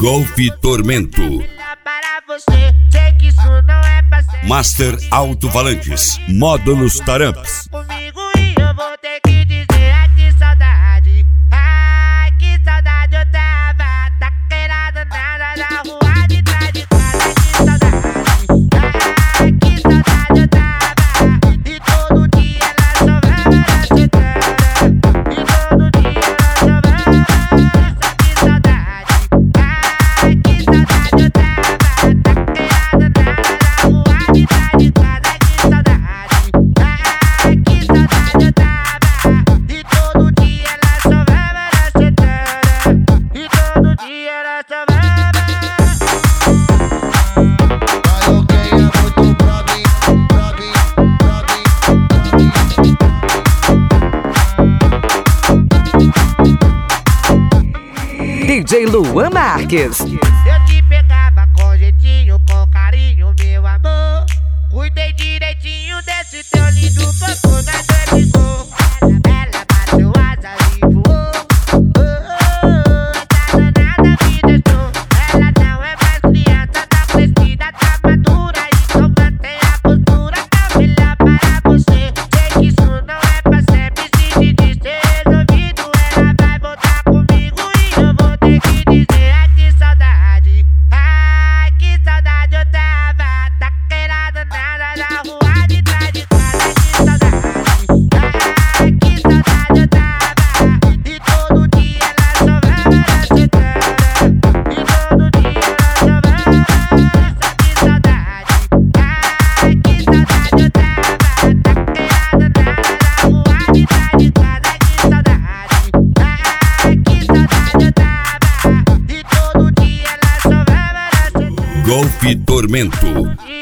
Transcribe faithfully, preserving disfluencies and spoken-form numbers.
Golf Tormento. Master Alto-Falantes. Módulos Taramps. Comigo e eu vou ter que dizer, ai que saudade, ai que saudade eu tava, taqueirada nada na rua de trás de casa, que saudade, ai que saudade eu tava, e todo dia ela chovava na cidade, e todo dia ela chovava, que saudade, ai que saudade eu tava, taqueirada nada na rua de trás de casa, que saudade. D J Luan Marques. Eu te pegava com jeitinho, com carinho, meu amor. Cuidei direitinho desse teu lindo corpo na dor. Ela bateu asas e voou. Oh, oh, oh. Nada, nada me deixou. Ela não é mais criança, tá crescida, tá madura. Então mantém a postura, tá melhor para você. Sei que isso não é pra sempre, se te dizer resolvido. Ela vai voltar comigo e eu vou ter que dizer, ai que saudade, ai que saudade eu tava, taqueirada nada na rua de trás de casa, que saudade, ai que saudade eu tava, e todo dia ela chovava na cidade, e todo dia ela chovava, que saudade, ai que saudade eu tava, taqueirada nada na rua de trás de casa, que saudade, ai que saudade eu tava, e todo dia ela chovava na cidade. Golf Tormento.